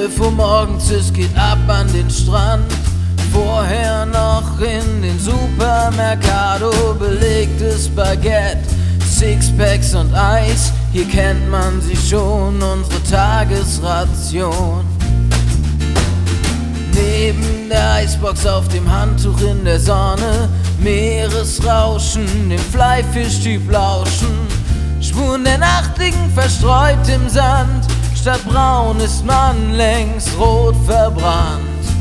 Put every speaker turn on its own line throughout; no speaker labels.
12 Uhr morgens, es geht ab an den Strand. Vorher noch in den Supermercado belegtes Baguette, Sixpacks und Eis. Hier kennt man sie schon, unsere Tagesration. Neben der Eisbox auf dem Handtuch in der Sonne, Meeresrauschen, dem Fleischfischtyp lauschen. Spuren der Nacht liegen verstreut im Sand, statt braun ist man längst rot verbrannt.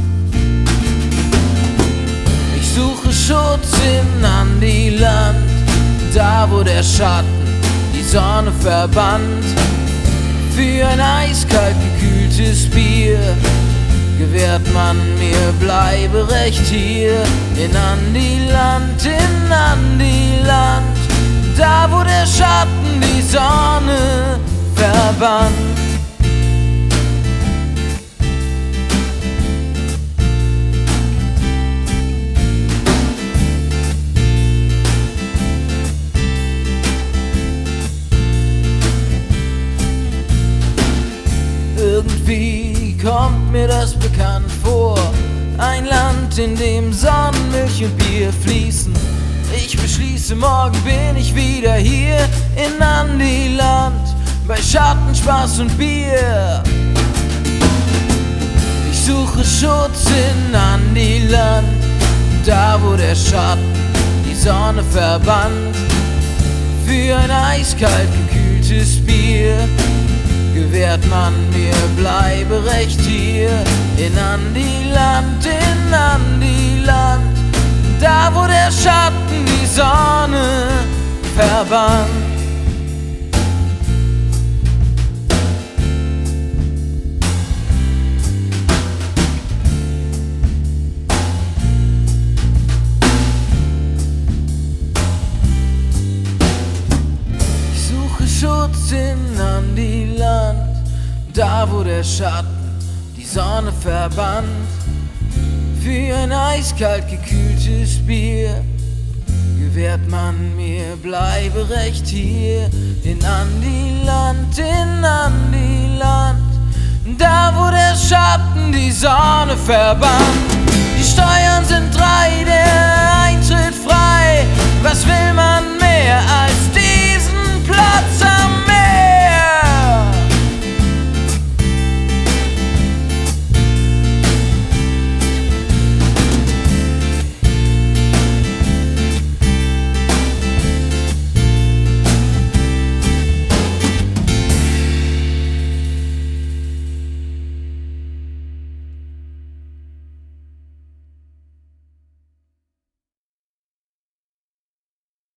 Ich suche Schutz in Andiland, da wo der Schatten die Sonne verbannt. Für ein eiskalt gekühltes Bier gewährt man mir Bleiberecht hier in Andiland, da wo der Schatten die Sonne verbannt. Irgendwie kommt mir das bekannt vor, ein Land, in dem Sonnenmilch und Bier fließen. Ich beschließe, morgen bin ich wieder hier in Andiland, bei Schatten, Spaß und Bier. Ich suche Schutz in Andiland, da wo der Schatten die Sonne verbannt. Für ein eiskalt gekühltes Bier gewährt man mir Bleiberecht hier in Andiland, da wo der Schatten die Sonne verbannt. Ich suche Schutz in Andiland, da wo der Schatten die Sonne verbannt. Für ein eiskalt gekühltes Bier gewährt man mir Bleiberecht hier in Andiland, da wo der Schatten die Sonne verbannt. Die Steuern sind 3, der Eintritt frei, was will man mehr als